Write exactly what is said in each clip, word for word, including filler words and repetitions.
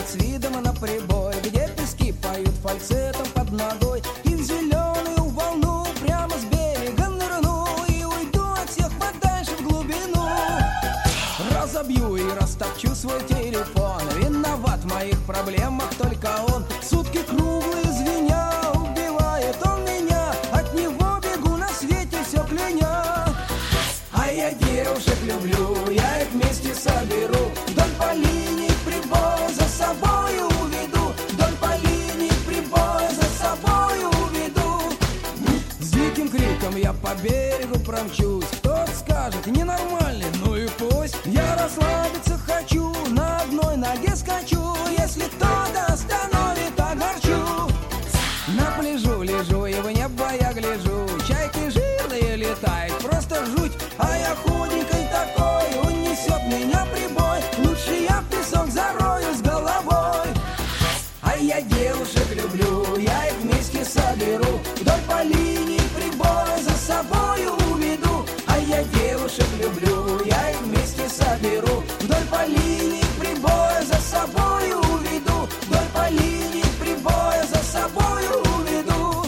с видом на прибой, где пески поют фальцетом под ногой. И в зеленую волну прямо с берега нырну, и уйду от всех подальше в глубину. Разобью и растопчу свой телефон, виноват в моих проблемах только он. Сутки круглые звеня, убивает он меня, от него бегу на свете все кляня. А я девушек люблю, я их вместе соберу, вдоль по линии прибоя за собою уведу, вдоль по линии прибоя за собою уведу. С диким криком я по берегу промчусь, кто-то скажет ненормальный, ну и пусть. Я расслабиться хочу, на одной ноге скачу, если кто-то остановит, огорчу. На пляжу лежу и в небо я гляжу, чайки жирные летают, просто жуть. А я худенький такой, унесет меня прибой, лучше я в песок зарою с головой. А я девушек люблю, я их вместе соберу, вдоль по линии прибоя за собою уведу. А я девушек люблю, я их вместе соберу, вдоль по линии прибоя за собою уведу, вдоль по линии прибоя за собою уведу.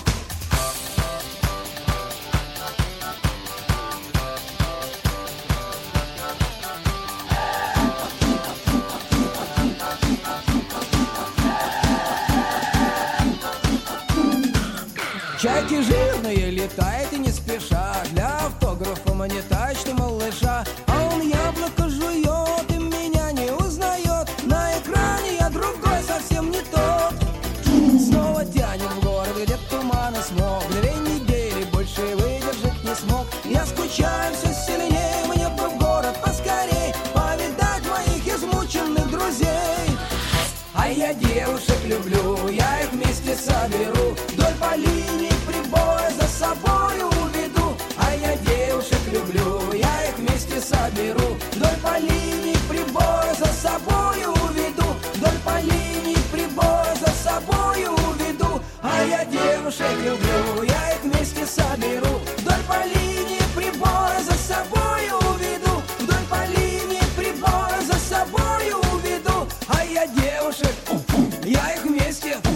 Чайки жирные летают и не спеша, для автографа мне тачну малыша. А он яблоко жует и меня не узнает, на экране я другой, совсем не тот. Снова тянет в город, где туман и смог, две недели больше выдержать не смог. Я скучаю все сильнее, мне бы в город поскорей повидать моих измученных друзей. А я девушек люблю, я их вместе соберу, вдоль по линии прибоя за собою уведу. А я девушек люблю, я их вместе соберу, вдоль по линии прибоя за собою уведу, вдоль по линии прибоя за собою уведу. А я девушек люблю, я их вместе соберу, вдоль по линии прибоя за собою уведу, вдоль по линии прибоя за собою уведу. А я девушек, я их вместе